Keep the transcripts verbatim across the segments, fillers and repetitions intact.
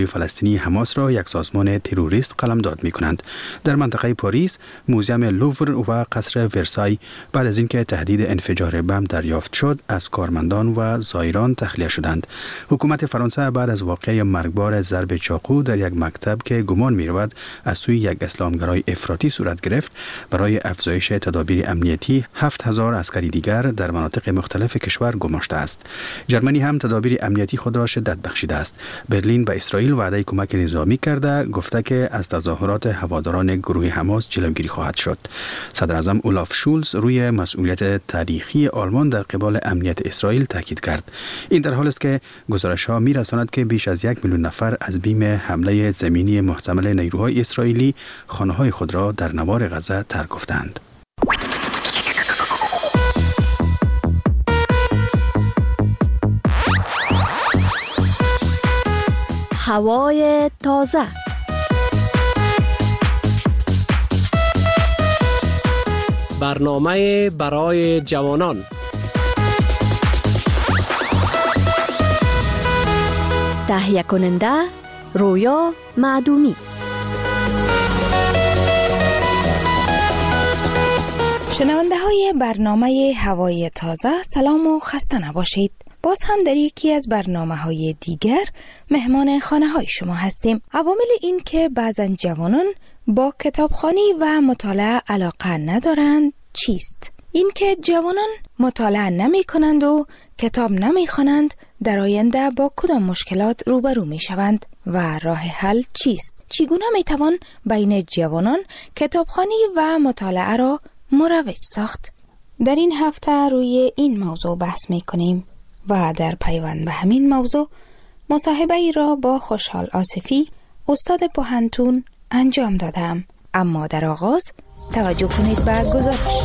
فلسطینی حماس را یک سازمان تروریست قلمداد می‌کنند. در منطقه پاریس، موزیم لوور و قصر ورسای بعد از اینکه تهدید انفجار بم دریافت شد، از کارمندان و زائران تخلیه شدند. حکومت فرانسه بعد از واقعه مرگبار ضرب چاقو در یک مکتب که گمان می‌رود از سوی یک اسلامگرای افراطی صورت گرفت، برای افزایش تدابیر امنیتی هفت هزار عسکری دیگر در مناطق مختلف کشور گماشته است. جرمنی هم تدابیر امنیتی خود را شدت بخشیده است. برلین به اسرائیل وعده کمک نظامی کرده، گفته که از تظاهرات هواداران گروه حماس جلوگیری خواهد شد. صدر اعظم اولاف شولز روی مسئولیت تاریخی آلمان در قبال امنیت اسرائیل تاکید کرد. این در حالی است که گزارش‌ها می‌رساند که بیش از یک میلیون نفر از بیم حمله زمینی محتمل نیروهای اسرائیلی خانه‌های خود را در نوار غزه ترک گفتند. هوای تازه. برنامه برای جوانان. تهیه کننده رویا معدومی. شنونده های برنامه هوای تازه، سلام و خسته نباشید. باز هم در یکی از برنامه های دیگر مهمان خانه های شما هستیم. عوامل این که بعضن جوانان با کتابخوانی و مطالعه علاقه ندارند چیست؟ این که جوانان مطالعه نمی کنند و کتاب نمی خوانند در آینده با کدام مشکلات روبرو می شوند و راه حل چیست؟ چگونه می توان بین جوانان کتابخوانی و مطالعه را مروج ساخت؟ در این هفته روی این موضوع بحث می کنیم و در پیوند به همین موضوع مصاحبه ای را با خوشحال آصفی استاد پوهنتون انجام دادم. اما در آغاز توجه کنید به گزارش.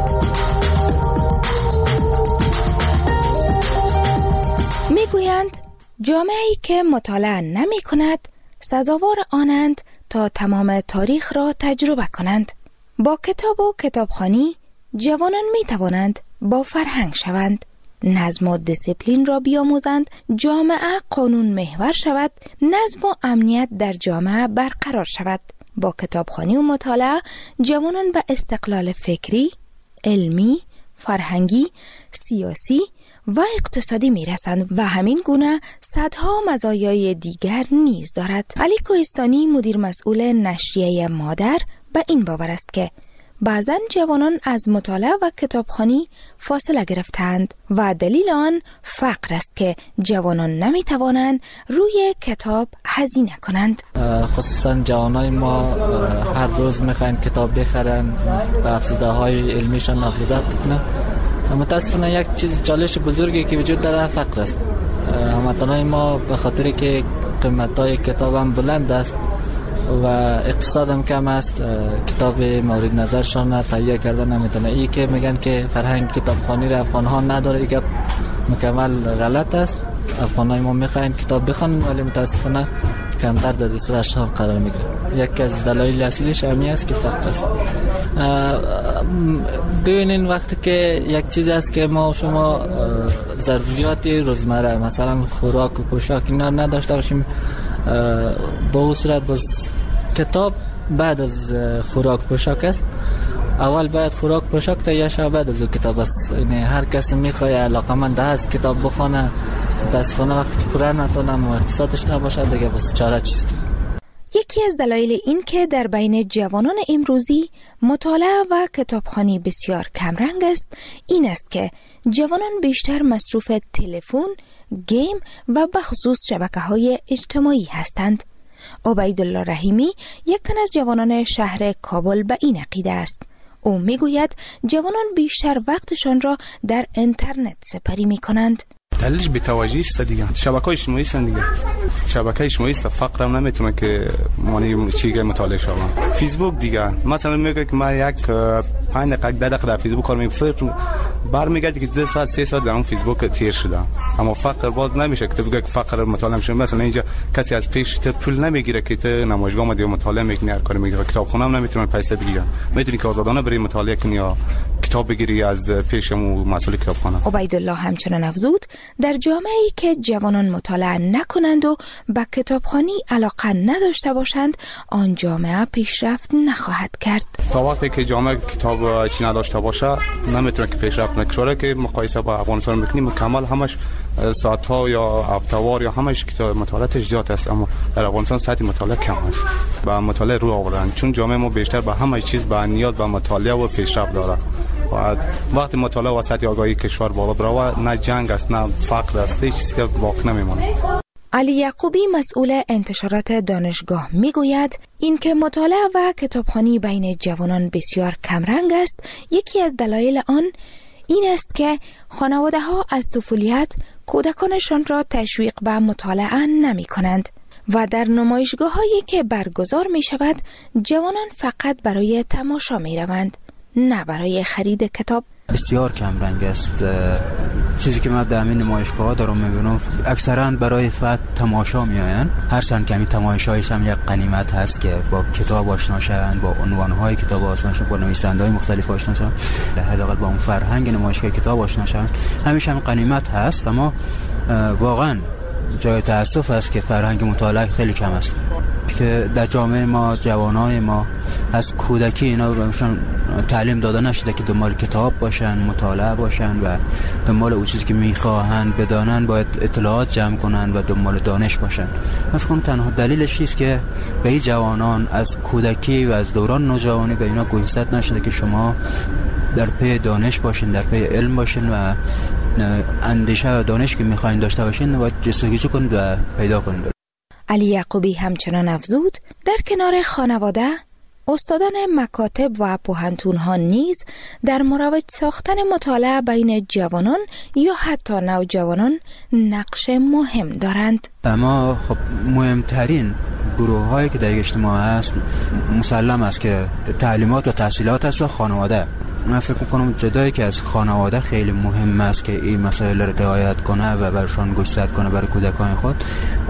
می گویند جامعه‌ای که مطالعه نمی کند سزاوار آنند تا تمام تاریخ را تجربه کنند. با کتاب و کتابخوانی جوانان می توانند با فرهنگ شوند، نظم و دیسیپلین را بیاموزند، جامعه قانون محور شود، نظم و امنیت در جامعه برقرار شود. با کتابخوانی و مطالعه جوانان به استقلال فکری، علمی، فرهنگی، سیاسی و اقتصادی می رسند و همین گونه صدها مزایای دیگر نیز دارد. علی کوهستانی مدیر مسئول نشریه مادر به این باور است که بعضن جوانان از مطالعه و کتابخوانی فاصله گرفتند و دلیل آن فقر است که جوانان نمی توانند روی کتاب هزینه کنند. خصوصا جوانای ما هر روز میخواین کتاب بخرن، به افزوده های علمیشان افزوده کنن. متاسفانه یک چیز چالش بزرگی که وجود داره فقر است. هموطنان ما به خاطر که قیمت‌های کتاب هم بلند است و اقتصاد هم کم است، کتاب مورد نظرشان تهیه کردن نمیتونه. این که میگن که فرهنگ کتابخوانی را افغان ها نداره، این مکمل غلط است. افغان های ما میخواین کتاب بخوانن ولی متاسفانه کمتر در دسترسشان قرار میگیره. یکی از دلایل اصلیش همین است که فقر است. ببینین وقتی که یک چیز است که ما و شما ضروریات روزمره مثلا خوراک و پوشاک اینا نداشته باشیم، با اون صورت باز کتاب بعد از خوراک پوشاک است. اول باید خوراک پوشاک تا یا شب بعد از کتاب است. یعنی هر کسی میخواد علاقمند است کتاب بخونه، متاسفانه وقتی که پوره نتونم و اقتصادش نباشه دیگه بس چاره چیست. یکی از دلایل این که در بین جوانان امروزی مطالعه و کتابخوانی بسیار کمرنگ است این است که جوانان بیشتر مصروف تلفن، گیم و به خصوص شبکه‌های اجتماعی هستند. عبیدالله رحیمی یک تن از جوانان شهر کابل به این عقیده است. او میگوید جوانان بیشتر وقتشان را در اینترنت سپری می کنند. دلیلش بی‌توجهی است دیگه. شبکه‌های اجتماعی است دیگه. شبکه اجتماعی است، فقر هم نمیتونه که معنی چیزی مطالعه شوم. فیسبوک دیگه مثلا میگه که من یک پنج دقیقه ده دقیقه در فیسبوک کار می‌کنم، برمیگردی که دو ساعت سه ساعت در اون فیسبوک تیر شده. اما فقر باز نمیشه که تو بگی که فقر مطالعه میشه. مثلا اینجا کسی از پیش تو پول نمیگیره که تو نمایشگاه ما دیگه مطالعه میکنی، هر کاری میگیره. کتابخونه هم نمیتونه پیسه بگیره. میتونی که آزادانه بری مطالعه کنی یا کتاب بگیری از پیشمو مسئول کتابخانه. عبیدالله همچنان افزود در جامعه‌ای که جوانان مطالعه نکنند و به کتابخوانی علاقه نداشته باشند آن جامعه پیشرفت نخواهد کرد. تا وقتی که جامعه کتاب چی نداشته باشه نمیتونه که پیشرفت نکنه. که مقایسه با افغانستان میکنیم کامل همش ساعت‌ها یا هفته‌وار یا همش کتاب مطالعاتش زیاد است، اما در افغانستان سطح مطالعه کم است. با مطالعه رو آوردن چون جامعه ما بیشتر به همه چیز به نیاز به مطالعه و پیشرفت داره. و وقتی مطالعه و سطح آگاهی کشور بالا بره نه جنگ است نه فقر است، هیچ چیزی که باقی نمیمونه. علی یعقوبی مسئول انتشارات دانشگاه میگوید اینکه مطالعه و کتابخوانی بین جوانان بسیار کمرنگ است. یکی از دلایل آن این است که خانواده ها از طفولیت کودکانشان را تشویق به مطالعه نمی کنند و در نمایشگاه هایی که برگزار می شود جوانان فقط برای تماشا می روند نه برای خرید کتاب. بسیار کم رنگ است. چیزی که من در همین نمایشگاه دارم میبینم اکثرا برای فقط تماشا میآیند. هرچند که همین تماشایش هم یک غنیمت هست که با کتاب آشنا شوند، با عنوانهای کتاب آشنا شوند، با نویسنده‌های مختلف آشنا شوند، حداقل با اون فرهنگ نمایشگاه کتاب آشنا شوند. همیشه هم غنیمت هست، اما واقعا جای تأسف است که فرهنگ مطالعه خیلی کم است. که در جامعه ما جوانای ما از کودکی اینا بهشون تعلیم داده نشده که دنبال کتاب باشن، مطالعه باشن و دنبال اون چیزی که میخواهند بدانن باید اطلاعات جمع کنن و دنبال دانش باشن. من فکر کنم تنها دلیلش است که به این جوانان از کودکی و از دوران نوجوانی به اینا گوشزد نشده که شما در پی دانش باشین، در پی علم باشین و اندیشه و دانش که میخواین داشته باشین و جستجو کنید و پیدا کنید. علی یعقوبی همچنان افزود در کنار خانواده استادان مکاتب و پوهنتون‌ها نیز در مروج ساختن مطالعه بین جوانان یا حتی نوجوانان نقش مهم دارند. اما خب مهمترین گروه هایی که در اجتماع هست مسلم است که تعلیمات و تحصیلات است و خانواده. من فکر میکنم جدایی که از خانواده خیلی مهم است که این مسائل را رعایت کنه و برشان گوشزد کنه برای کودکان خود.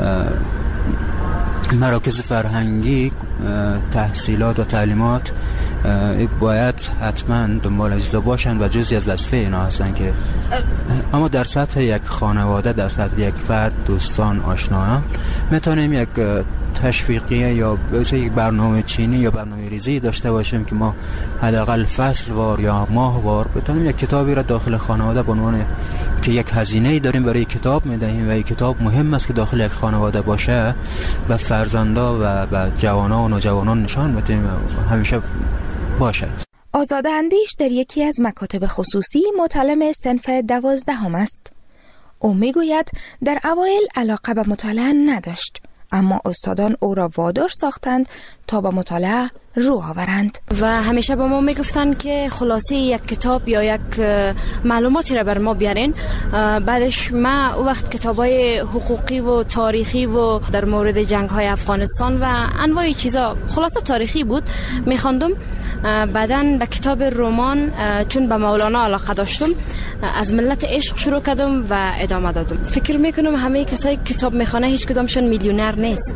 مراکز فرهنگی تحصیلات و تعلیمات باید حتما دنبال اجزا باشن و جزئی از وظیفه اینا هستن که اما در سطح یک خانواده، در سطح یک فرد، دوستان، آشنایان میتونیم یک تشویقیه یا یک برنامه چینی یا برنامه ریزی داشته باشیم که ما حداقل فصل وار یا ماه وار بتونیم یک کتابی را داخل خانواده به عنوان که یک هزینه‌ای داریم برای کتاب میدهیم و این کتاب مهم است که داخل یک خانواده باشه و فرزندا و به جوانان و نوجوانان نشان بدیم همیشه باشه. آزاده اندیش در یکی از مکاتب خصوصی متعلم صنف دوازدهم است. او میگوید در اوایل علاقه به مطالعه نداشت، اما استادان او را وادار ساختند تا به مطالعه رو آورند و همیشه به ما میگفتن که خلاصه یک کتاب یا یک معلوماتی را بر ما بیارین. بعدش ما او وقت کتابای حقوقی و تاریخی و در مورد جنگ های افغانستان و انواع چیزا خلاصه تاریخی بود میخواندم. بعدن به کتاب رمان چون به مولانا علاقه داشتم از ملت عشق شروع کردم و ادامه دادم. فکر میکنم همه کسایی کتاب میخوانه هیچ کدامشون میلیونر نیست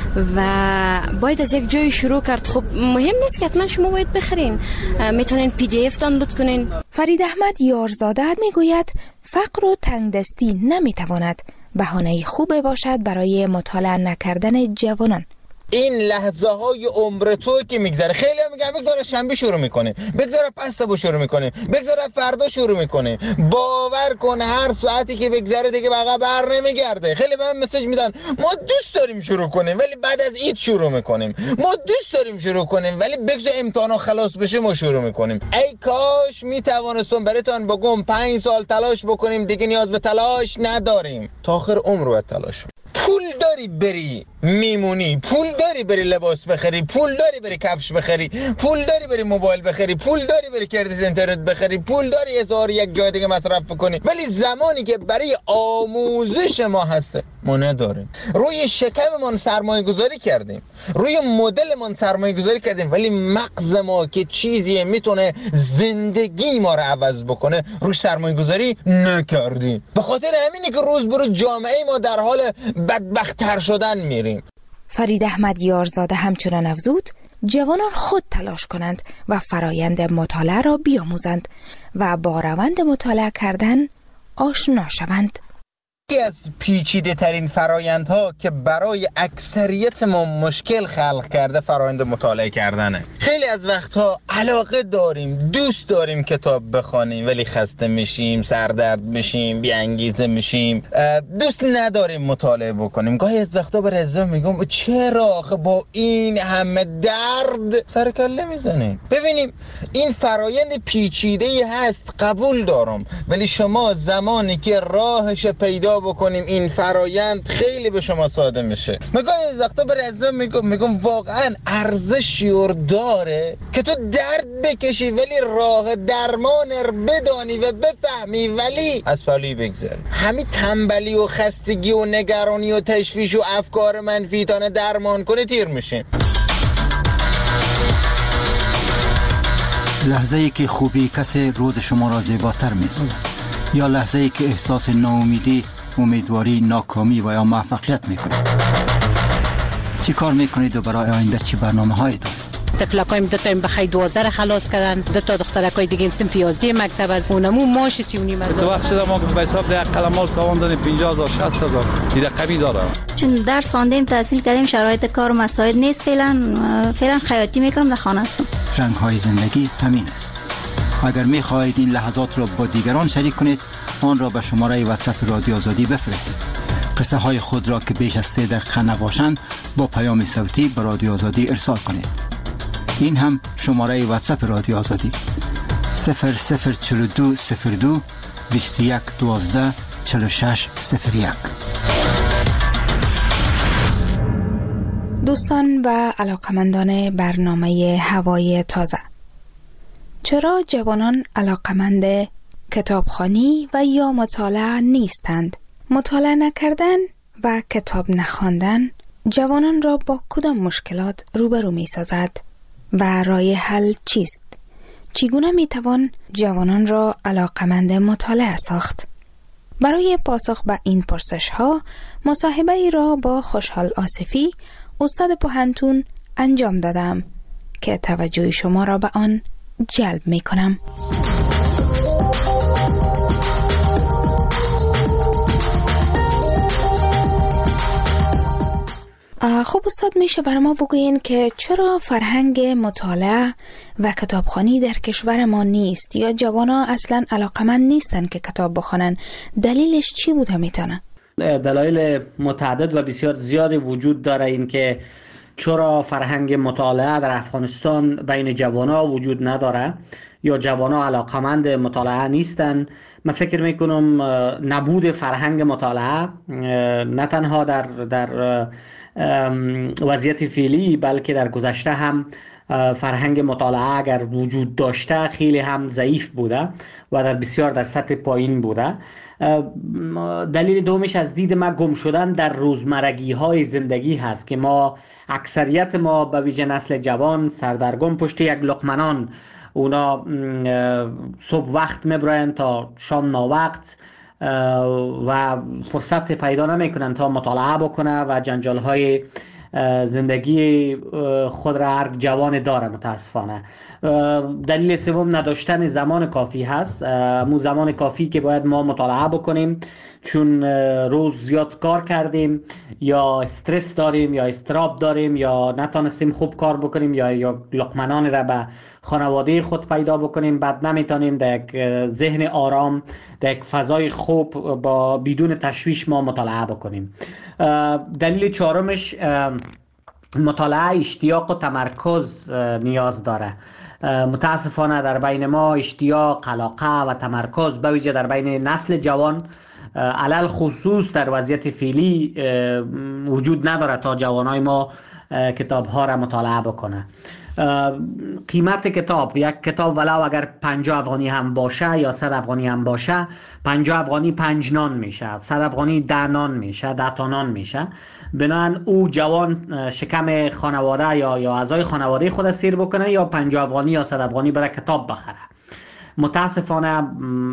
و باید از یک جای شروع کرد. خب مهم نیست که حتما شما باید بخرین، میتونین پی دی اف دانلود کنین. فرید احمد یارزاده میگوید فقر و تنگدستی نمیتواند بهانه خوبه باشد برای مطالعه نکردن جوانان. این لحظه های عمر تو که میگذره، خیلی هم میگن بگذاره شنبه شروع میکنه، بگذاره پس صبح شروع میکنه، بگذاره فردا شروع میکنه. باور کن هر ساعتی که بگذره دیگه بقا بر نمیگرده. خیلی به من مسیج میدن ما دوست داریم شروع کنیم ولی بعد از عید شروع میکنیم، ما دوست داریم شروع کنیم ولی بگذار امتحانا خلاص بشه ما شروع میکنیم. ای کاش میتوانستم براتون بگم پنج سال تلاش بکنیم دیگه نیاز به تلاش نداریم، تا آخر عمر رو تلاش. پول داری بری میمونی، پول داری بری لباس بخری، پول داری بری کفش بخری، پول داری بری موبایل بخری، پول داری بری کردیت اینترنت بخری، پول داری هزار یک جای دیگه مصرف کنی، ولی زمانی که برای آموزش ما هسته ما نداریم. روی شکممون سرمایه گذاری کردیم، روی مدلمون سرمایه گذاری کردیم، ولی مغز ما که چیزی میتونه زندگی ما رو عوض بکنه روی سرمایه گذاری نکردیم. به خاطر همینه که روز به روز جامعه ما در حال بدبخت‌تر شدن میریم. فرید احمد یارزاده همچنان افزود جوانان خود تلاش کنند و فرایند مطالعه را بیاموزند و با روند مطالعه کردن آشنا شوند. یکی از پیچیده ترین فرایندها که برای اکثریت ما مشکل خلق کرده فرایند مطالعه کردنه. خیلی از وقتها علاقه داریم، دوست داریم کتاب بخوانیم، ولی خسته میشیم، سردرد میشیم، بی انگیزه میشیم، دوست نداریم مطالعه بکنیم. گاهی از وقتا به رضا میگم چرا آخه با این همه درد سر کله میزنیم؟ ببینیم این فرایند پیچیده هست، قبول دارم، ولی شما زمانی که راهش پیدا بکنیم این فرایند خیلی به شما ساده میشه. مگه از وقتا به رضا میگم میگم واقعا ارزشی اور داره که تو درد بکشی ولی راه درمان رو بدانی و بفهمی ولی از پلی بگذری. همین تنبلی و خستگی و نگرانی و تشویش و افکار منفی تانه درمان کنه تیر میشین. لحظه ای که خوبی کسی روز شما را زیباتر می‌سازد یا لحظه ای که احساس ناامیدی، امیدواری، ناکامی و یا موفقیت میکنید. چی کار میکنید و برای آینده چی برنامه هایی دارید؟ تفلکایم دو تا این بخی دوازده خلاص کردن، دو تا دخترکای دیگه صنف یازده مکتب از اونمو ماش سی و نیم هزار. تو وقت شده ما به حساب ده قلمال تاوان دادیم پنجاه هزار شصت هزار دیگه قوی داره. چون درس خواندیم تحصیل کردیم شرایط کار مساعد نیست، فعلا فعلا خیاطی میکنم در خانه هستم. رنگ های زندگی همین است. اگر میخواهید این لحظات را با دیگران شریک کنید آن را به شماره واتساپ رادیو آزادی بفرستید. قصه های خود را که بیش از سه دقیقه نباشند با پیام صوتی به رادیو آزادی ارسال کنید. این هم شماره واتساپ رادیو آزادی صفر صفر چهل و دو صفر دو بیست و یک دوازده چهل و شش صفر یک. دوستان و علاقمندان برنامه هوای تازه، چرا جوانان علاقمند کتابخوانی و یا مطالعه نیستند؟ مطالعه نکردن و کتاب نخواندن جوانان را با کدام مشکلات روبرو می سازد و راه حل چیست؟ چگونه می توان جوانان را علاقمند مطالعه ساخت؟ برای پاسخ به این پرسش ها مصاحبه ای را با خوشحال آصفی استاد پوهنتون انجام دادم که توجه شما را به آن جلب می کنم. خب استاد، میشه برای ما بگوین که چرا فرهنگ مطالعه و کتابخوانی در کشور ما نیست یا جوانا اصلا علاقمند نیستن که کتاب بخونن؟ دلیلش چی بوده میتونه؟ دلایل متعدد و بسیار زیادی وجود داره این که چرا فرهنگ مطالعه در افغانستان بین جوانا وجود نداره یا جوانا علاقمند مطالعه نیستن. من فکر میکنم نبود فرهنگ مطالعه نه تنها در در وضعیت فعلی بلکه در گذشته هم فرهنگ مطالعه اگر وجود داشته خیلی هم ضعیف بوده و در بسیار در سطح پایین بوده. دلیل دومش از دید ما گم شدن در روزمرگی های زندگی هست که ما اکثریت ما به ویژه نسل جوان سردرگم پشت یک لقمه، اونا صبح وقت میبرن تا شام ناوقت و فرصت پیدا نمیکنن تا مطالعه بکنه و جنجال های زندگی خود را هر جوان داره متاسفانه. دلیل سوم نداشتن زمان کافی هست، مو زمان کافی که باید ما مطالعه بکنیم چون روز زیاد کار کردیم یا استرس داریم یا استراب داریم یا نتانستیم خوب کار بکنیم یا یا لقمنان را به خانواده خود پیدا بکنیم، بعد نمیتونیم در یک ذهن آرام در یک فضای خوب با بدون تشویش ما مطالعه بکنیم. دلیل چهارمش مطالعه اشتیاق و تمرکز نیاز داره. متاسفانه در بین ما اشتیاق، علاقه و تمرکز به ویژه در بین نسل جوان علل خصوص در وضعیت فعلی وجود نداره تا جوانای ما کتاب ها را مطالعه بکنه. قیمت کتاب، یک کتاب ولو اگر پنجاه افغانی هم باشه یا صد افغانی هم باشه، پنجاه افغانی پنج نان میشه، صد افغانی ده نان میشه، ده تا نان میشه. بنابراین او جوان شکم خانواده یا یا اعضای خانواده خود سیر بکنه یا پنجاه افغانی یا صد افغانی برای کتاب بخره. متاسفانه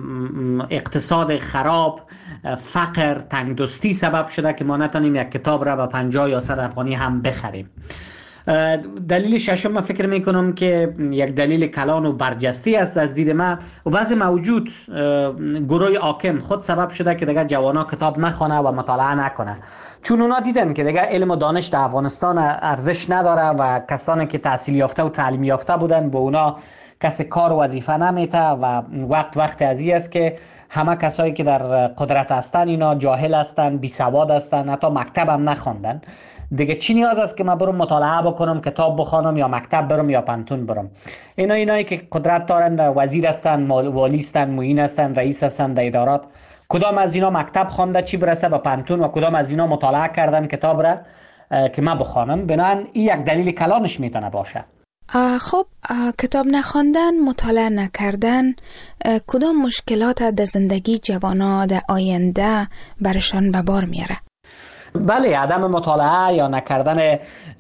اقتصاد خراب، فقر، تنگدستی سبب شده که ما نتونیم یک کتاب را به پنجاه یا صد افغانی هم بخریم. دلیل ششم من فکر میکنم که یک دلیل کلان و برجسته است از دید من. وضع موجود گروه حاکم خود سبب شده که دیگه جوانا کتاب نخونه و مطالعه نکنه، چون اونا دیدن که دیگه علم و دانش در افغانستان ارزش نداره و کسانی که تحصیل یافته و تعلیم یافته بودن به اونا کسی کار و وظیفه نمیته و وقت وقت ازی است که همه کسایی که در قدرت هستن اینا جاهل هستن، بی سواد هستن، حتی مکتب هم نخوندن. دیگه چی نیاز است که من برم مطالعه بکنم، کتاب بخونم یا مکتب برم یا پانتون برم؟ اینا اینایی که قدرت دارن، وزیر هستن، والی هستن، معین هستن، رئیس هستن در ادارات، کدام از اینا مکتب خوانده چی برسه به پانتون و کدام از اینا مطالعه کردن کتاب را که من بخوانم؟ بنابراین این یک دلیل کلانش میتونه باشه. خب کتاب نخواندن، مطالعه نکردن کدام مشکلات در زندگی جوانا در آینده برشان به بار میاره؟ بله، عدم مطالعه یا نکردن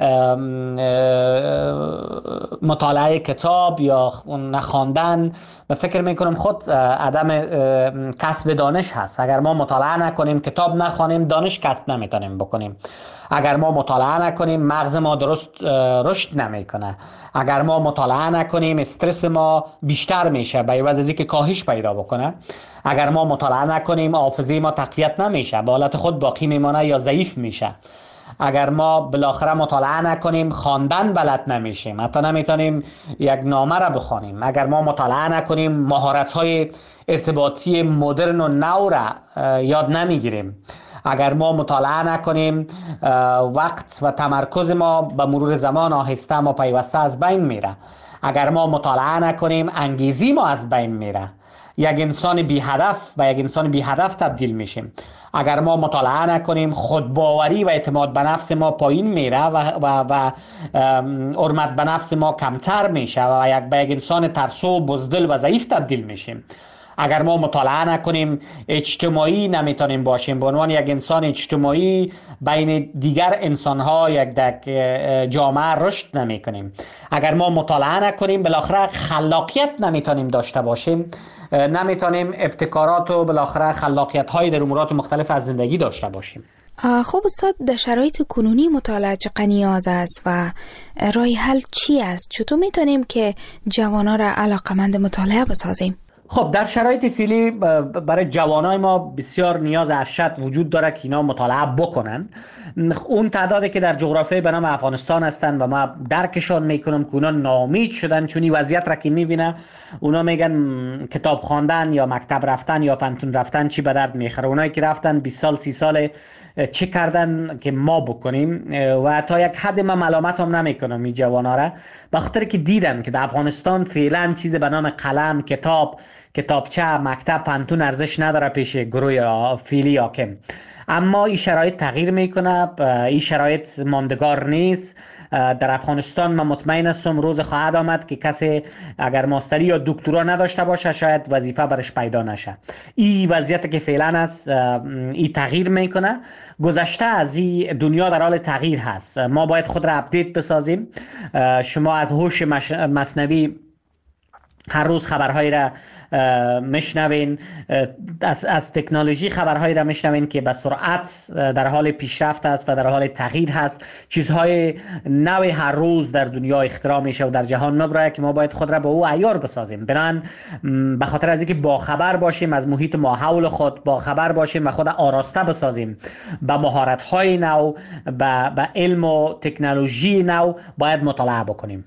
مطالعه کتاب یا نخواندن و فکر میکنم خود عدم کسب دانش هست. اگر ما مطالعه نکنیم، کتاب نخوانیم، دانش کسب نمیتونیم بکنیم. اگر ما مطالعه نکنیم، مغز ما درست رشد نمیکنه. اگر ما مطالعه نکنیم، استرس ما بیشتر میشه به عوض از اینکه کاهش پیدا بکنه. اگر ما مطالعه نکنیم، حافظه ما تقویت نمیشه، به حالت خود باقی میمانه یا ضعیف میشه. اگر ما بالاخره مطالعه نکنیم، خواندن بلد نمیشیم، حتی نمیتونیم یک نامه را بخوانیم. اگر ما مطالعه نکنیم، مهارت‌های ارتباطی مدرن و نو را یاد نمیگیریم. اگر ما مطالعه نکنیم، وقت و تمرکز ما به مرور زمان آهسته ما پیوسته از بین میره. اگر ما مطالعه نکنیم، انگیزی ما از بین میره. یک انسان بی هدف و یک انسان بی هدف تبدیل میشیم. اگر ما مطالعه نکنیم، خودباوری و اعتماد به نفس ما پایین میره و و و حرمت به نفس ما کمتر میشه و یک به یک انسان ترسو، بزدل و ضعیف تبدیل میشیم. اگر ما مطالعه نکنیم، اجتماعی نمیتونیم باشیم. به عنوان یک انسان اجتماعی بین دیگر انسان‌ها یک جامعه رشد نمیکنیم. اگر ما مطالعه نکنیم، بالاخره خلاقیت نمیتونیم داشته باشیم، نمیتونیم ابتکارات و بالاخره خلاقیت‌های در امورات مختلف از زندگی داشته باشیم. خب استاد، در شرایط کنونی مطالعه چقدر نیاز است و راه حل چی است؟ چطور میتونیم که جوانان را علاقمند مطالعه بسازیم؟ خب در شرایط فعلی برای جوانای ما بسیار نیاز ارشد وجود داره که اینا مطالعه بکنن. اون تعدادی که در جغرافیای به نام افغانستان هستن و ما درکشان میکنم که اونا ناامید شدن، چون این وضعیت را که میبینه اونا میگن کتاب خواندن یا مکتب رفتن یا پانتون رفتن چی به درد میخوره. اونایی که رفتن بیست سال سی سال چه کردن که ما بکنیم؟ و تا یک حد من ملامت هم نمی کنم این جوانا را، به خاطر که دیدن که در افغانستان فعلا چیز به نام قلم، کتاب، کتابچه، مکتب، پانتون ارزش نداره پیش گروه فعلی حاکم. اما این شرایط تغییر میکنه، این شرایط ماندگار نیست. در افغانستان من مطمئن هستم روز خواهد آمد که کسی اگر ماستری یا دکترا نداشته باشه شاید وظیفه برش پیدا نشه. این وضعیت که فعلا است، این تغییر میکنه. گذشته از این دنیا در حال تغییر هست. ما باید خود را اپدیت بسازیم. شما از هوش مصنوعی هر روز خبرهایی را میشنوین، از, از تکنولوژی خبرهایی را میشنوین که به سرعت در حال پیشرفت است و در حال تغییر هست. چیزهای نوی هر روز در دنیا اختراع میشه و در جهان نبرای که ما باید خود را به او عیار بسازیم. بنان به خاطر از اینکه با خبر باشیم از محیط ما حول خود، با خبر باشیم و خود آراسته بسازیم به مهارت‌های نو، به, به علم و تکنولوژی نو، باید مطالعه بکنیم.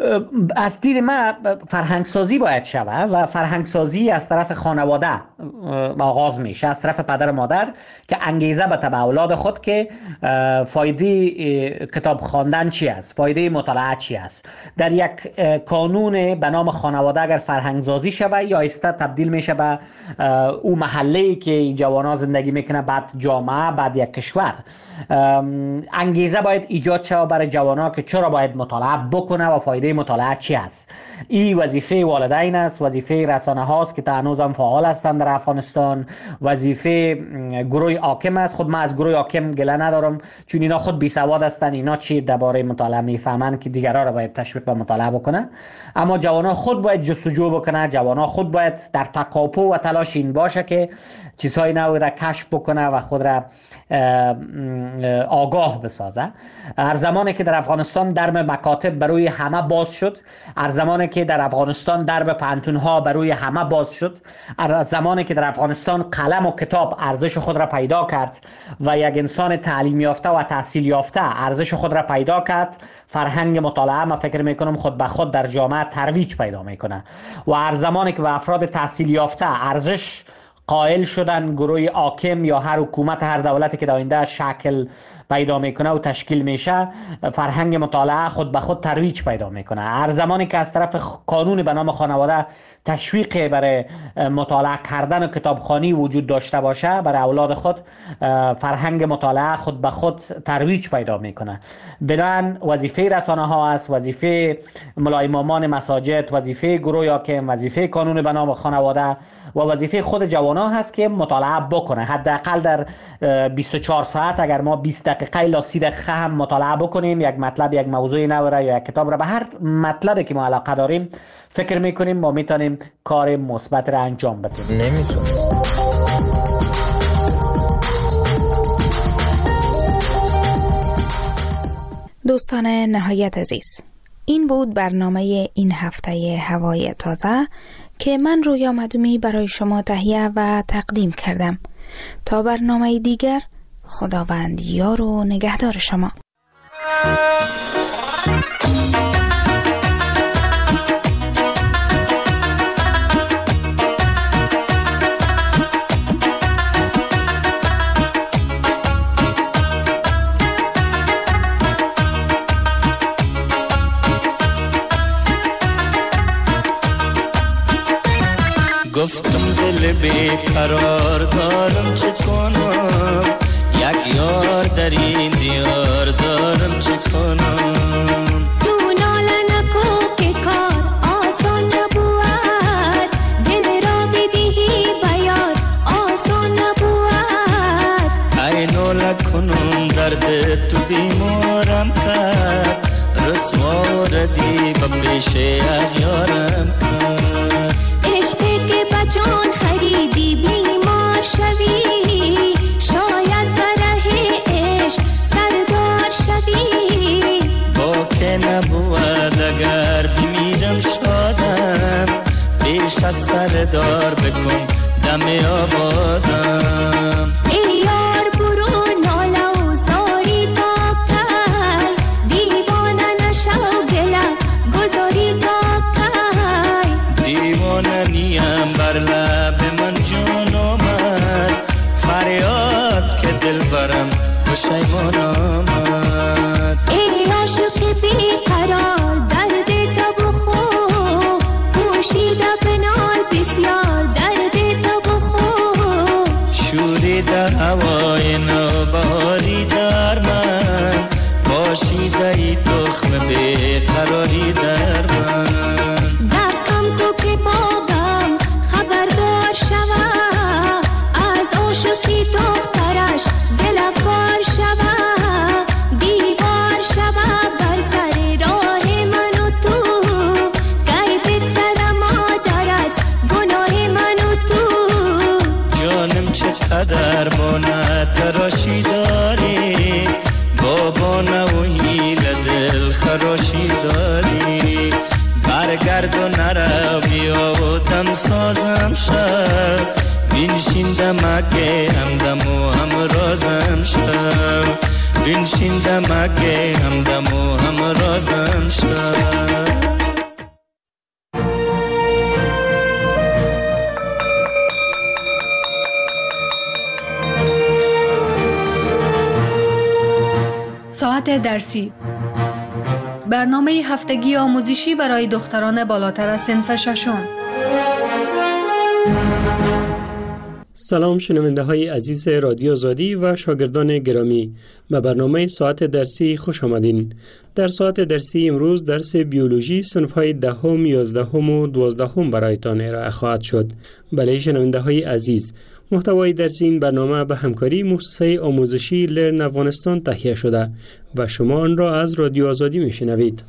از دید من فرهنگسازی باید شود و فرهنگسازی از طرف خانواده آغاز میشه، از طرف پدر و مادر که انگیزه به تبع اولاد خود که فایده کتاب خواندن چی است، فایده مطالعه چی است. در یک کانون به نام خانواده اگر فرهنگسازی شود یا ایسته تبدیل میشه به او محله‌ای که این جوانا زندگی میکنه، بعد جامعه، بعد یک کشور. انگیزه باید ایجاد شود برای جوانا که چرا باید مطالعه بکنه و فایده فایده مطالعه چی است. این وظیفه والدین است، وظیفه رسانه هاست که تا هنوز هم فعال هستند در افغانستان، وظیفه گروه حاکم است. خود من از گروه حاکم گله ندارم چون اینا خود بی سواد هستند، اینا چی درباره مطالعه میفهمند که دیگران را باید تشویق به مطالعه بکنه. اما جوانان خود باید جستجو بکنه، جوانان خود باید در تکاپو و تلاش این باشه که چیزهای نوی را کشف بکنه و خود را آگاه بسازه. هر زمانی که در افغانستان درب مکاتب بروی همه باز شد، هر زمانی که در افغانستان درب پانتون ها بروی همه باز شد، هر زمانی که در افغانستان قلم و کتاب ارزش خود را پیدا کرد و یک انسان تعلیم یافته و تحصیل یافته ارزش خود را پیدا کرد، فرهنگ مطالعه ما فکر میکنم خود به خود در جامعه ترویج پیدا میکنه. و هر زمانی که به افراد تحصیل یافته ارزش قائل شدن، گروه حاکم یا هر حکومت هر دولتی که در آینده شکل پیدا میکنه و تشکیل میشه، فرهنگ مطالعه خود به خود ترویج پیدا میکنه. هر زمانی که از طرف قانون به نام خانواده تشویق برای مطالعه کردن و کتابخوانی وجود داشته باشه برای اولاد خود، فرهنگ مطالعه خود به خود ترویج پیدا میکنه. بنابراین وظیفه رسانه ها است، وظیفه ملا امامان مساجد، وظیفه گروه حاکم، وظیفه قانون به نام خانواده و وظیفه خود جوانان هست که مطالعه بکنه. حداقل در بیست و چهار ساعت اگر ما بیست دقیقه الا سی دقیقه هم مطالعه بکنیم، یک مطلب، یک موضوع نو را یا یک کتاب را، به هر مطلبی که ما علاقه داریم فکر میکنیم ما میتونیم کار مثبت را انجام بدیم. نمیتونیم. دوستان نهایت عزیز، این بود برنامه این هفته هوای تازه که من رویا مدومی برای شما تهیه و تقدیم کردم. تا برنامه دیگر، خداوند یار و نگهدار شما. گفتم دل بیقرار دارم چه کنم، یک یار در این دیار دارم چه کنم. تو ناله نکو که کار آسان نبود، دل را بدهی بیار آسان نبود. ای ناله کنم درد تو بیمارم کرد، رسوا ردی به پیش اغیارم کرد. عشقی که بچان خریدی بیمار شوی، شاید بره عشق سردار شوی. با که نبود اگر بمیرم شادم، پیش از سردار بکن دم آبادم. ای یار برو ناله و زاری تا کی، دیوانه نشو گله گذاری تا کی. دیوانه نیم بر لب من جان آمد، فریاد که دل برم پشیمان آمد. ای عاشق بیقرار درد تو بخو، پوشیده بنال بسیار درد تو بخو. شوریده هوای نوبهاری در من، پاشیده ای تخم بیقراری در من. دقم تو که باغم خبردار شوه، از عاشقی دخترش دلکار شوه. دیوار شوه بر سر راه من و تو، غیبت سر مادر از گناه من و تو. جانم چقدر بانه تراشی داری، بابا نوهی لدل خراشی داری. برگرد و نرو بیا و دم سازم شد، بینشین دمکه همدم و همرازم شد. بینشین دمکه همدم و همرازم شد. ساعت درسی، برنامه هفتگی آموزشی برای دختران بالاتر از صنف ششم. سلام شنونده های عزیز رادیو آزادی و شاگردان گرامی، به برنامه ساعت درسی خوش آمدین. در ساعت درسی امروز درس بیولوژی صنف های دهم، یازدهم و دوازدهم برایتان ارائه خواهد شد. بله شنونده های عزیز، محتوای درسی این برنامه به همکاری مؤسسه آموزشی لرن افغانستان تهیه شده و شما آن را از رادیو آزادی میشنوید.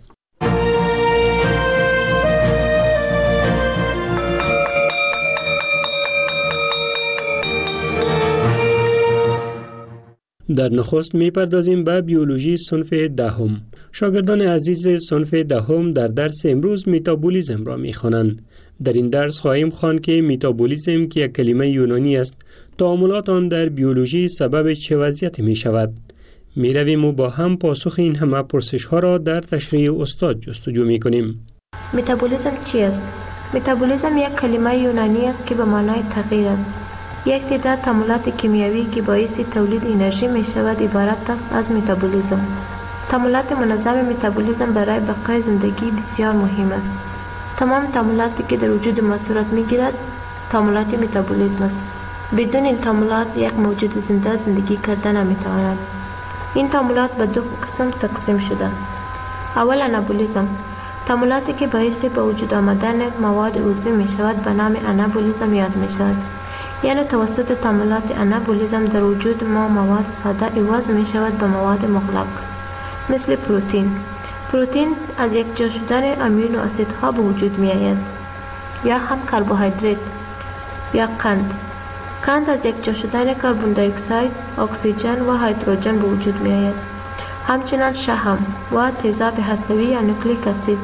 در نخست می‌پردازیم به بیولوژی صنف دهم. شاگردان عزیز صنف دهم در درس امروز متابولیسم را می‌خوانند. در این درس خواهیم خواند که متابولیسم که یک کلمه یونانی است، تعاملات آن در بیولوژی سبب چه وضعیتی می‌شود؟ می‌رویم و با هم پاسخ این همه پرسش‌ها را در تشریح استاد جستجو می‌کنیم. متابولیسم چی است؟ متابولیسم یک کلمه یونانی است که به معنای تغییر است. یک تعداد تعاملات کیمیایی که باعث تولید انرژی می شود عبارت است از متابولیسم. تعاملات منظم متابولیسم برای بقای زندگی بسیار مهم است. تمام تعاملاتی که در وجود ما صورت می گیرد تعاملات متابولیسم است. بدون این تعاملات یک موجود زنده زندگی کرده نمی تواند. این تعاملات به دو قسم تقسیم شده. اول انابولیسم، تعاملاتی که باعث به وجود آمدن مواد عضوی می شود به نام انابولیسم یاد می شود. یعنی توسط تعاملات انابولیسم در وجود ما مواد ساده عوض می شود به مواد مغلق، مثل پروتئین. پروتئین از یک جا شدن امینو اسیدها به وجود می آید، یا هم کربوهیدرات یا قند. قند از یک جا شدن کربن دی اکساید، اکسیژن و هیدروژن به وجود می آید. همچنین شحم و تیزاب هسته‌ای یا نوکلیک اسید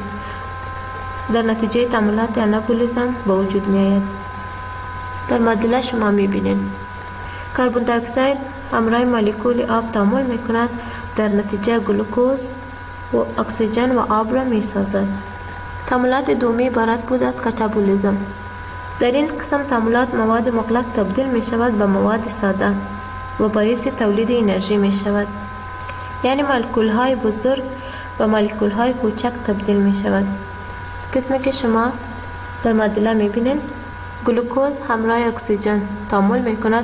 در نتیجه تعاملات انابولیسم به وجود می آید. در معادله شما می‌بینید کربن دی اکساید همراه مولکول آب تعامل می‌کند، در نتیجه گلوکوز و اکسیژن و آب را می‌سازد. تعاملات دومی عبارت بود از کاتابولیسم. در این قسم تعاملات مواد مغلق تبدیل می‌شود به مواد ساده و باعث تولید انرژی می‌شود. یعنی مولکول‌های بزرگ و مولکول‌های کوچک تبدیل می‌شود. قسمی که شما در معادله می‌بینید گلوکوز همراه اکسیژن تعامل می‌کند.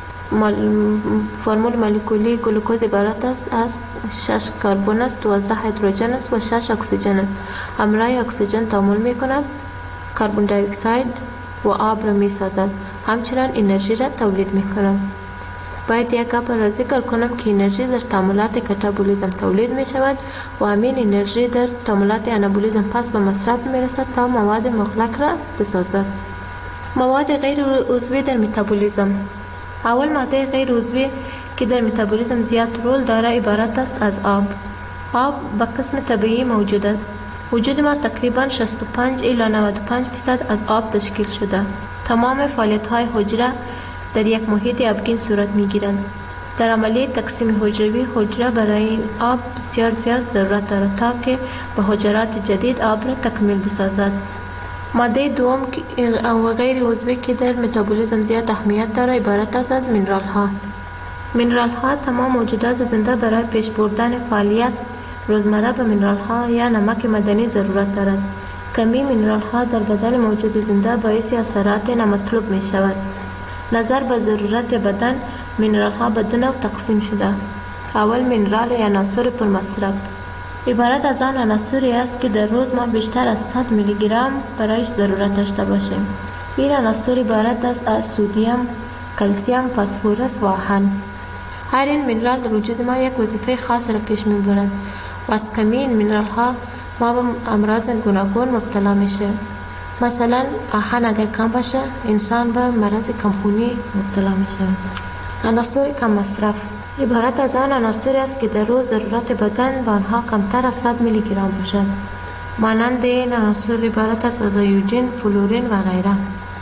فرمول مولکولی گلوکوز عبارت است از شش کربن است، دوازده هیدروژن است و شش اکسیژن است. همراه اکسیژن تعامل می‌کند، کربن دی اکساید و آب را می‌سازد. همچنین انرژی را تولید می‌کند. باید یک گپ را ذکر کنم که انرژی در تعاملات کاتابولیسم تولید می‌شود و همین انرژی در تعاملات انابولیسم پس به مصرف می‌رسد تا مواد مغلق را بسازد. مواد غیر عضوی در متابولیسم. اول ماده غیر عضوی که در متابولیسم زیاد رول داره عبارت است از آب. آب به قسم طبیعی موجود است. وجود ما تقریبا شصت و پنج الی نود و پنج درصد از آب تشکیل شده. تمام فعالیت‌های حجره در یک محیط آبگین صورت می‌گیرند. در عملیه تقسیم حجروی حجره برای این آب بسیار زیاد ضرورت دارد تا که به حجرات جدید آب را تکمیل بسازد. ماده دوم و غیر عضوی که در متابولیسم زیاد اهمیت دارد عبارت است از مینرال ها. مینرال ها تمام موجودات زنده برای پیش بردن فعالیت روزمره به مینرال ها یا نمک معدنی ضرورت دارد. کمی مینرال ها در بدن موجود زنده باعث اثرات نامطلوب می شود. نظر به ضرورت بدن، مینرال ها به دو نوع تقسیم شده. اول مینرال یا عناصر پر مصرف عبارت از آن عناصری است که در روز ما بیشتر از صد میلی گرم برایش ضرورت داشته باشیم. این عناصر عبارت است از سدیم، کلسیم، فسفرس و آهن. هر این مینرال در وجود ما یک وظیفه خاص را پیش میبرد و از کمی این مینرال ها ما به امراض گوناگون مبتلا میشه. مثلا آهن اگر کم باشه انسان به مرض کمخونی مبتلا میشه. عناصر کم مصرف عبارت از آن عناصری است که در روز ضرورت بدن به آنها کمتر از صد میلی گرم باشد. مانند این عناصر عبارت است از آیوژن، فلورین و غیره.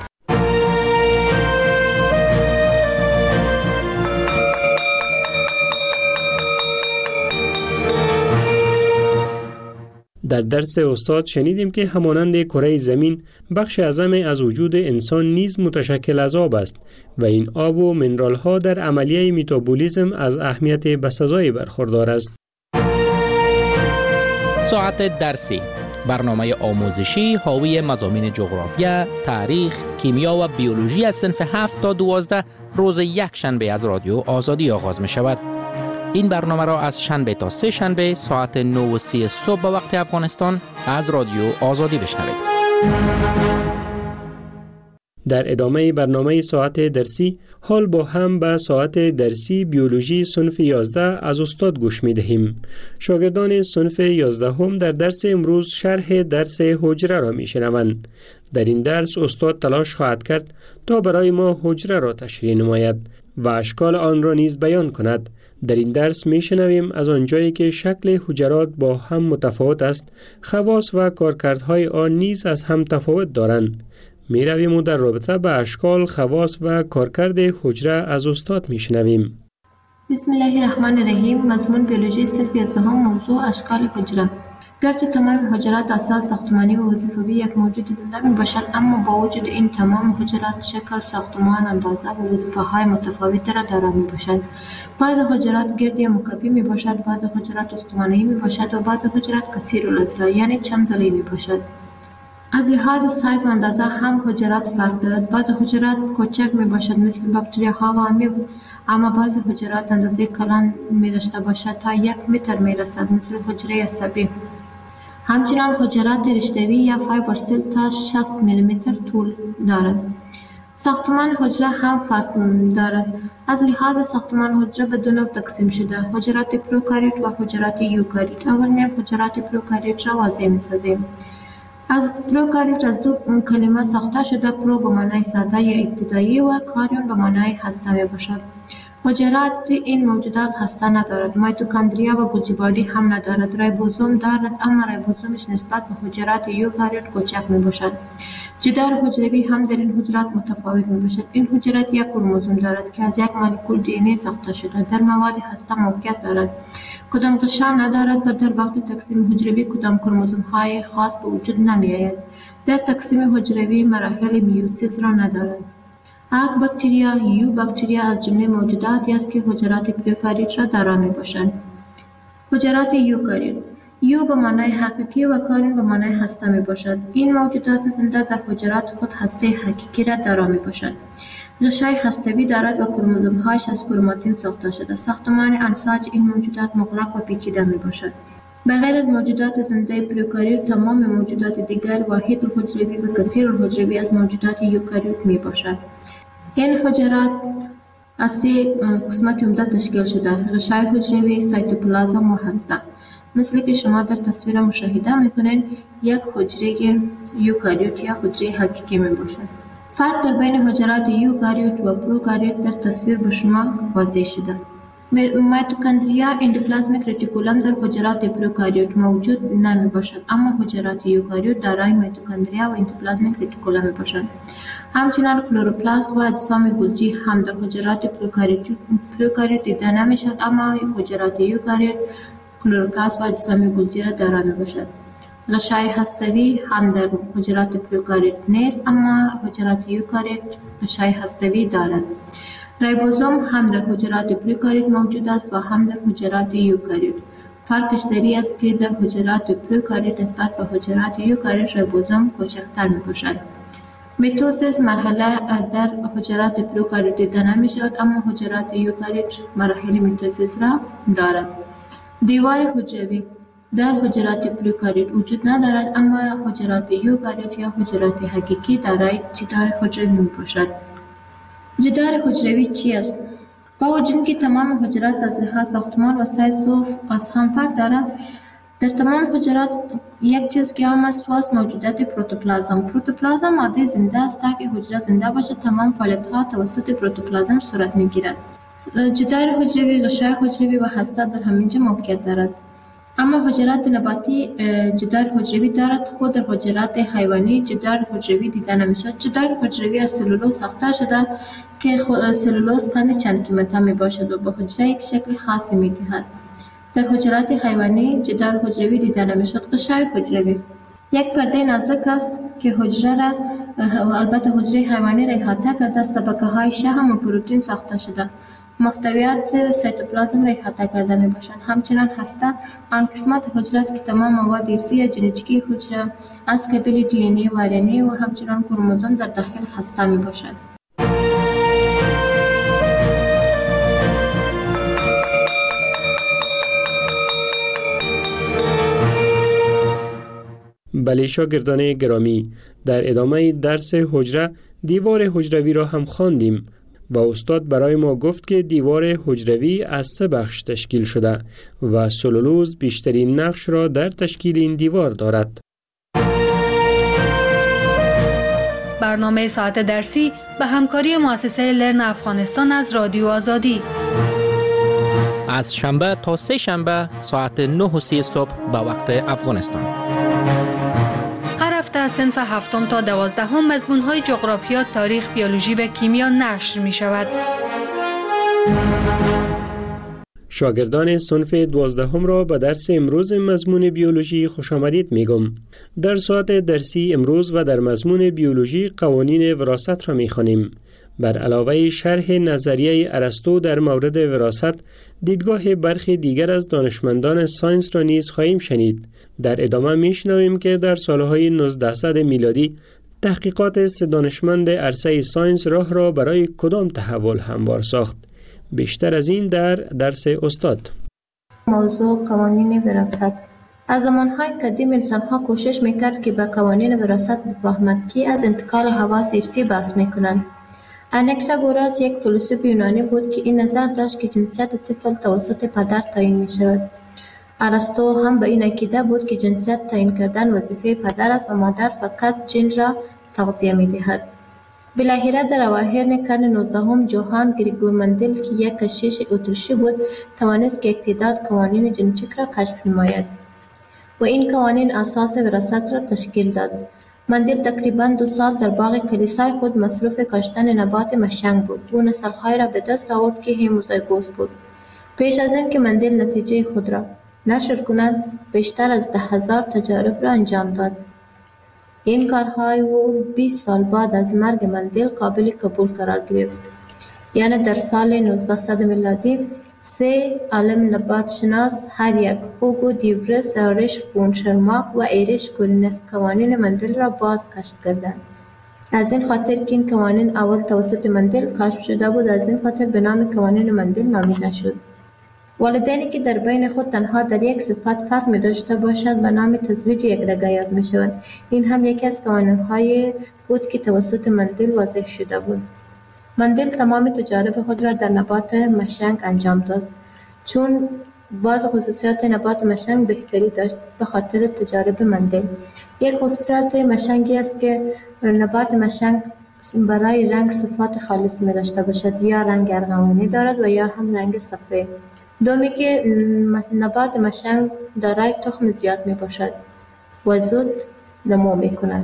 در درس استاد شنیدیم که همانند کره زمین بخش اعظم از وجود انسان نیز متشکل از آب است و این آب و منرال ها در عملیه متابولیسم از اهمیت بسزایی برخوردار است. ساعت درسی برنامه آموزشی حاوی مضامین جغرافیا، تاریخ، کیمیا و بیولوژی از صنف هفت تا دوازده روز یک شنبه از رادیو آزادی آغاز می شود. این برنامه را از شنبه تا سه شنبه ساعت نه و سی صبح به وقت افغانستان از رادیو آزادی بشنوید. در ادامه برنامه ساعت درسی حال با هم به ساعت درسی بیولوژی صنف یازده از استاد گوش می دهیم. شاگردان صنف یازده هم در درس امروز شرح درس حجره را می شنوند. در این درس استاد تلاش خواهد کرد تا برای ما حجره را تشریح نماید و اشکال آن را نیز بیان کند. در این درس می شنویم از آنجایی که شکل حجرات با هم متفاوت است، خواص و کارکردهای آن نیز از هم تفاوت دارند. می رویم و در رابطه به اشکال، خواص و کارکرد حجره از استاد می شنویم. بسم الله الرحمن الرحیم. مضمون بیولوژی صنف یازده هم، موضوع اشکال حجره. گرچه تمام حجرات اساس ساختمانی و وظیفوی یک موجود زنده می باشد، اما با وجود این تمام حجرات شکل، ساختمان، اندازه و وظیفه‌های متفاوتی را دارا می باشند. بعض حجرات گردی مکعبی می باشد، بعض حجرات استوانه‌ای می باشد و بعض حجرات کثیرالضلع یعنی چند ضلعی می باشد. از لحاظ سایز و اندازه هم حجرات فرق دارد. بعض حجرات کوچک می باشد مثل باکتریاها و امیب، اما بعض حجرات اندازه کلان می داشته باشد تا یک متر می رسد مثل حجره عصبی. همچنان حجرات رشته‌ای یا فایبر سل تا شصت میلیمتر طول دارد. ساختمان حجره هم فرق دارد. از لحاظ ساختمان حجره به دو نوع تقسیم شده: حجرات پروکاریوت و حجرات یوکاریوت. اول میایم حجرات پروکاریوت را واضح می‌سازیم. از پروکاریوت از دو کلمه ساخته شده: پرو به معنای ساده یا ابتدایی و کاریون به معنای هسته می باشد. حجرات این موجودات هسته ندارد. میتوکندریا و گوجی باڈی هم ندارد. ریبوزوم دارد، اما ریبوزومش نسبت به حجرات یوکاریوت کوچک می باشد. جدار حجروی هم در این حجرات متفاوت می باشد. این حجرات یک کروموزوم دارد که از یک مولکول دی ان ای ساخته شده. در مواد هسته موقعیت دارد. کدام غشا ندارد و در وقت تقسیم حجروی کدام کروموزوم های خاص به وجود نمی آید. در تقسیم حجروی مراحل میوسیس را ندارد. اک باکتریا یو باکتریا از جمله موجوداتی است که حجرات پروکاریوت را دارا می باشند. حجرات یوکاریوت. یو به معنای حقیقی و کاریون به معنای هسته می باشد. این موجودات زنده در حجرات خود هسته حقیقی را دارا می باشند. غشای هسته‌ای دارد و کروموزوم‌هایش از کروماتین ساخته شده. ساختمان انساج این موجودات مغلق و پیچیده می باشد. بغیر از موجودات زنده پروکاریوت، تمام موجودات دیگر واحد الحجروی و کثیر الحجروی از موجودات یوکاریوت می باشد. این حجرات از سه قسمت عمده تشکیل شده: غشای حجروی، سایتوپلازم و هسته. مثل که شما در تصویر مشاهده میکنین، یک حجره یوکاریوت یا حجره حقیقی می باشد. فرق در بین حجرات یوکاریوت و پروکاریوت در تصویر به شما واضح شده. میتوکندریا اندوپلازمیک رتیکولم در حجرات پروکاریوت موجود نمی باشد، اما حجرات یوکاریوت دارای میتوکندریا و اندوپلازمیک رتیکولم می باشند. همچنین کلوروپلاست و اجسام گلجی هم در حجرات پروکاریوت پروکاریوت دیده نمی شد، اما حجرات یوکاریوت کلوروپلاست و اجسام گلجی را دارا می باشد. غشای هسته‌ای هم در حجرات پروکاریوت نیست، اما حجرات یوکاریوت غشای هسته‌ای دارد. ریبوزوم هم در حجرات پروکاریوت موجود است و هم در حجرات یوکاریوت. فرقش در این است که در حجرات پروکاریوت نسبت به حجرات یوکاریوت ریبوزوم کوچکتر می باشد. میتوسیس مرحله در حجرات پروکاریوت دیده نمی شود، اما حجرات یوکاریوت مراحل میتوسیس را دارد. دیوار حجروی در حجرات پروکاریوت وجود ندارد، اما حجرات یوکاریوت یا حجرات حقیقی دارای جدار حجروی می باشد. جدار حجروی چی است؟ با وجود که تمام حجرات از لحاظ ساختمان و سایز و از هم فرق دارد، در تمام حجرات یک چیز که عام است و موجودات پروتوپلازم. پروتوپلازم ماده زنده است. تا که حجره زنده باشد، تمام فعالیت‌ها توسط پروتوپلازم صورت می‌گیرد. جدار حجروی، غشای حجروی و هسته در همینجا موقعیت دارد. اما حجرات نباتی جدار حجروی دارد. خود در حجرات حیوانی جدار حجروی دیده نمی‌شود. جدار حجروی از سلولوز ساخته شده که سلولوز کند چند قیمته می باشد و به حجره یک شکل خاصی می دهد. در حجرات حیوانی جدار حجروی دیده نمی‌شود. غشای حجروی یک پرده نازک است که حجره را و البته حجره حیوانی را احاطه کرده است. طبقه های شحم و پروتئین ساخته شده. محتویات سیتوپلازم را احاطه کرده می باشند. همچنان هسته آن قسمت حجره است که تمام مواد ارثی یا ژنتیکی حجره از قبیل دی ان ای و آر ان ای و همچنان کروموزوم در داخل هسته می باشد. بله شاگردان گرامی، در ادامه درس حجره دیوار حجروی را هم خواندیم و استاد برای ما گفت که دیوار حجروی از سه بخش تشکیل شده و سلولوز بیشترین نقش را در تشکیل این دیوار دارد. برنامه ساعت درسی به همکاری مؤسسه لرن افغانستان از رادیو آزادی از شنبه تا سه شنبه ساعت نه و سی صبح به وقت افغانستان. هر هفته از صنف هفتم تا دوازدهم مضمون‌های جغرافیا، تاریخ، بیولوژی و کیمیا نشر می شود. شاگردان صنف دوازدهم را به درس امروز مضمون بیولوژی خوش آمدید میگم. در ساعت درسی امروز و در مضمون بیولوژی قوانین وراثت را میخوانیم. بر علاوه شرح نظریه ارسطو در مورد وراثت، دیدگاه برخی دیگر از دانشمندان ساینس را نیز خواهیم شنید. در ادامه میشنویم که در سالهای نوزدهصد میلادی تحقیقات سه دانشمند عرصه ساینس راه را برای کدام تحول هموار ساخت. بیشتر از این در درس استاد. موضوع قوانین وراثت. از زمانهای قدیم انسان‌ها کوشش میکرد که به قوانین وراثت بفهمند که از انتقال حواس ارثی بحث میکنند. انکساگوراس یک فیلسوف یونانی بود که این نظر داشت که جنسیت طفل توسط پدر تعیین میشود. ارسطو هم به این عقیده بود که جنسیت تعیین کردن وظیفه پدر است و مادر فقط جن را تغذیه میدهد. بالاخره در اواخر قرن نوزدهم جوهان گریگور مندل که یک کشیش اتریشی بود توانست که تعداد قوانین ژنتیک را کشف نماید و این قوانین اساس وراثت را تشکیل داد. مندل تقریباً دو سال در باغ کلیسای خود مصروف کاشتن نبات مشنگ بود. او نسل‌های را به دست آورد که هموزایگوس بود. پیش از این که مندل نتیجه خود را نشر کند، بیشتر از ده هزار تجارب را انجام داد. این کارهای او بیست سال بعد از مرگ مندل قابل قبول قرار گرفت. یعنی در سال نوزدهصد میلادی سه عالم نبات شناس هر یک هوگو دیورس، آرش فون شرماک و ایریش کورینس قوانین مندل را باز کشف کردند. از این خاطر که این قوانین اول توسط مندل کشف شده بود، از این خاطر به نام قوانین مندل نامیده شد. والدینی که در بین خود تنها در یک صفت فرق می داشته باشند به نام تزویج یکرگه یاد می شود. این هم یکی از قوانین‌های بود که توسط مندل واضح شده بود. مندل تمام تجارب خود را در نبات مشنگ انجام داد. چون بعض خصوصیات نبات مشنگ بهتری داشت به خاطر تجارب مندل. یک خصوصیت مشنگی است که نبات مشنگ برای رنگ صفات خالص می داشته باشد، یا رنگ ارغوانی دارد و یا هم رنگ سفید. دومی که نبات مشنگ دارای تخم زیاد می باشد و زود نمو می کند.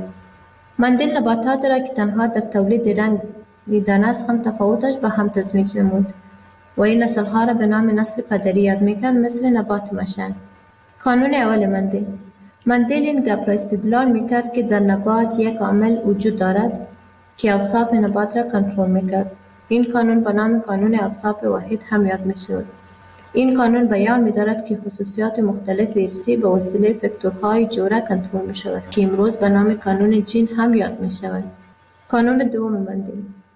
مندل نباتات را که تنها در تولید رنگ دیدانه است هم تفاوتش به هم تزمیج نمود و این نسل‌ها را به نام نسل پدری یاد می‌کرد، مثل نبات مشنگ. قانون اول مندل. مندل این گپ را استدلال می‌کرد که در نبات یک عامل وجود دارد که اوصاف نبات را کنترل می‌کرد. این قانون به نام قانون اوصاف واحد هم یاد می‌شود. این قانون بیان می‌دارد که خصوصیات مختلف ارثی به وسیله فاکتورهای جوره کنترل می‌شود که امروز به نام قانون جین هم یاد می‌شود. قانون دوم مندل.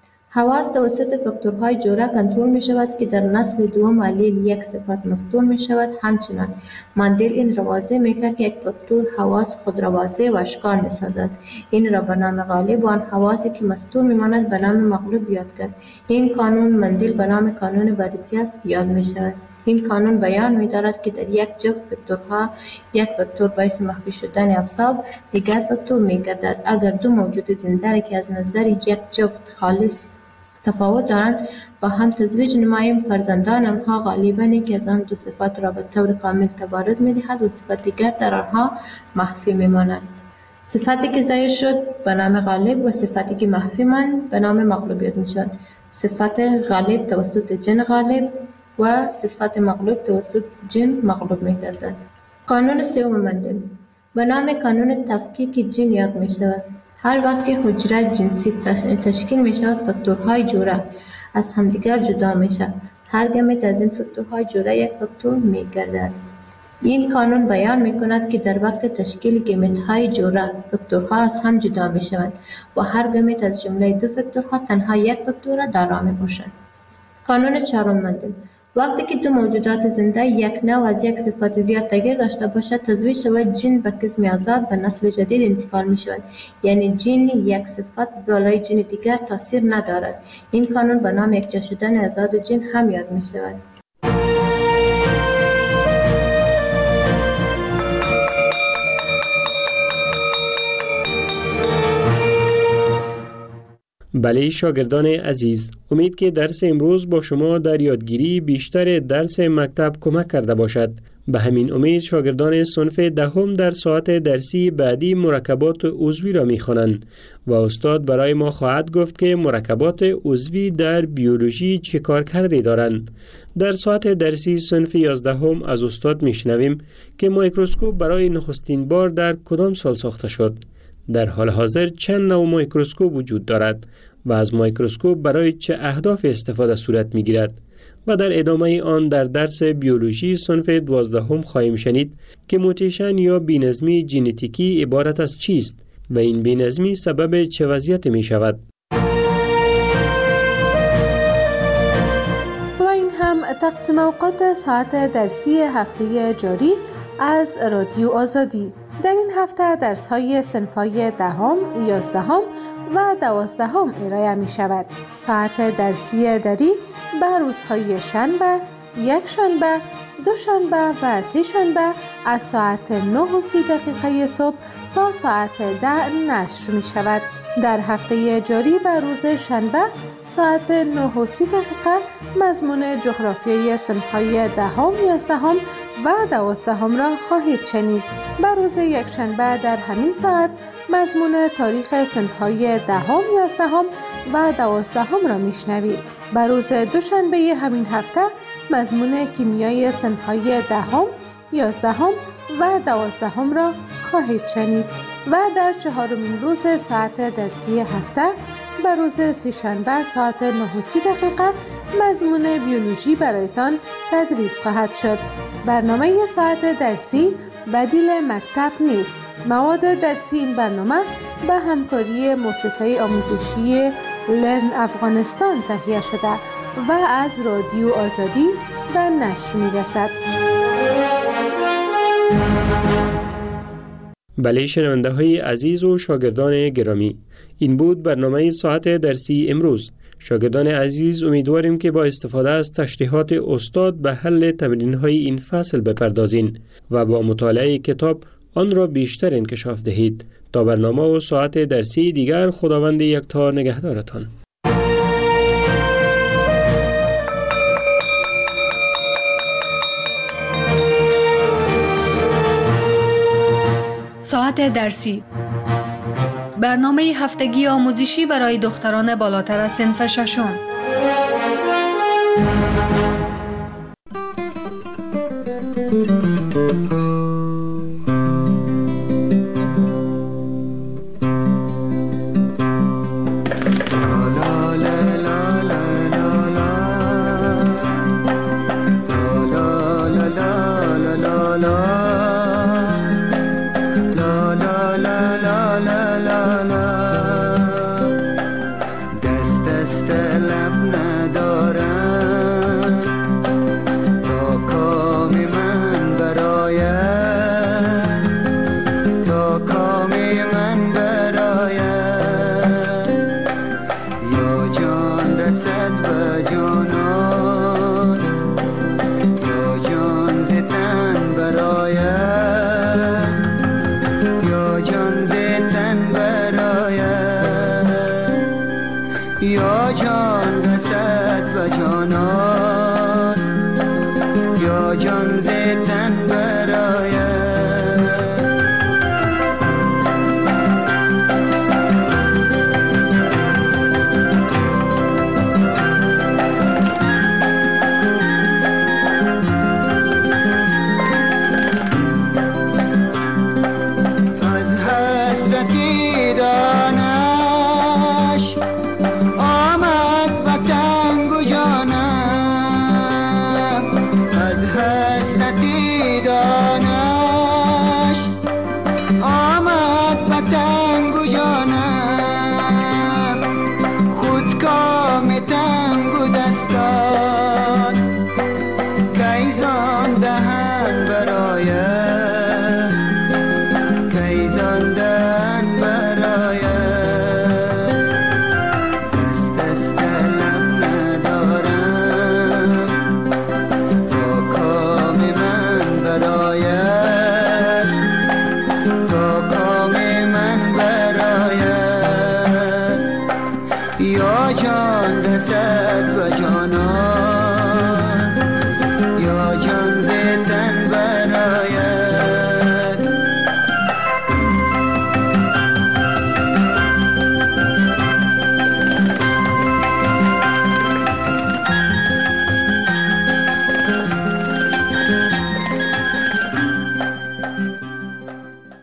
حواس توسط فاکتورهای جوره کنترل می شود که در نسل دوم علیل یک صفت مستور می شود. همچنان مندل این را واضح می کرد که یک فاکتور حواس خود را واضح و اشکال می سازد. این را به نام غالب و آن حواسی که مستور می ماند به نام مغلوب یاد کرد. این قانون مندل به نام قانون وراثت یاد می شود. این قانون بیان می دارد که در یک جفت فاکتورها یک فاکتور باعث مخفی شدن اوصاف دیگر فاکتور می گردد. اگر دو موجود زنده که از نظر یک جفت خالص تفاوت دارند با هم تزویج نماییم، فرزندان آنها غالباً که از آن دو صفات را به طور کامل تبارز می دهد و صفت دیگر در آنها مخفی می ماند. صفتی که ظاهر شد به نام غالب و صفتی که مخفی ماند به نام مغلوب می شود. صفت غالب توسط جن غالب و صفت مغلوب توسط جن مغلوب می گردد. قانون سوم مندل به نام قانون تفکیک جن یاد می شود. هر وقت که حجره جنسی تشکیل می شود، فاکتورهای جوره از همدیگر جدا می شود. هر گمت از این فاکتورهای جوره یک فاکتور میگردد. این قانون بیان میکند که در وقت تشکیل گمت های جوره فاکتورها از هم جدا میشوند و هر گمت از جمله دو فاکتورها تنها یک فاکتور دارا میباشد. قانون چهارم مندل: وقتی که دو موجودات زنده یک نوع از یک صفات زیاد تغییر داشته باشد، تزویج شود جین به قسم آزاد به نسل جدید انتقال می شود. یعنی جین یک صفت بالای جین دیگر تاثیر ندارد. این قانون به نام یکجا شدن آزاد جین هم یاد می شود. بله شاگردان عزیز، امید که درس امروز با شما در یادگیری بیشتر درس مکتب کمک کرده باشد. به همین امید شاگردان صنف دهم در ساعت درسی بعدی مرکبات عضوی را می‌خوانند و استاد برای ما خواهد گفت که مرکبات عضوی در بیولوژی چه کار کرده دارند. در ساعت درسی صنف یازدهم از استاد میشنویم که میکروسکوپ برای نخستین بار در کدام سال ساخته شد. در حال حاضر چند نوع میکروسکوپ وجود دارد و از میکروسکوپ برای چه اهداف استفاده صورت میگیرد و در ادامه آن در درس بیولوژی صنف دوازدهم خواهیم شنید که موتیشن یا بی‌نظمی ژنتیکی عبارت از چیست و این بی‌نظمی سبب چه وضعیت می شود. و این هم تقسیم اوقات ساعت درسی هفته جاری از رادیو آزادی. در این هفته درس های صنف‌های دهم، یازدهم و دوازدهم ارائه می شود. ساعت درسی دری به روزهای شنبه، یک شنبه، دو شنبه و سه شنبه از ساعت نه و سی دقیقه صبح تا ساعت ده نشر می شود. در هفته جاری به روز شنبه ساعت نه و سی دقیقه مضمون جغرافیای صنف‌های دهم، یازدهم و دوازدهم را خواهید شنید. به روز یکشنبه در همین ساعت مضمون تاریخ صنف‌های دهم، یازدهم و دوازدهم را میشنوید. به روز دوشنبه همین هفته مضمون کیمیای صنف‌های دهم، یازدهم و دوازدهم را خواهید شنید و در چهارمین روز ساعت درسی هفته به روز سه‌شنبه ساعت نه و سی دقیقه مضمون بیولوژی برایتان تدریس خواهد شد. برنامه ساعت درسی بدیل مکتب نیست. مواد درسی این برنامه به همکاری مؤسسه آموزشی لرن افغانستان تهیه شده و از رادیو آزادی به نشر می‌رسد. بله شنونده های عزیز و شاگردان گرامی، این بود برنامه ساعت درسی امروز. شاگردان عزیز امیدواریم که با استفاده از تشریحات استاد به حل تمرین های این فصل بپردازین و با مطالعه کتاب آن را بیشتر انکشاف دهید. تا برنامه و ساعت درسی دیگر خداوند یکتا نگهدارتان. ساعت درسی، برنامه هفتگی آموزشی برای دختران بالاتر از صنف ششم.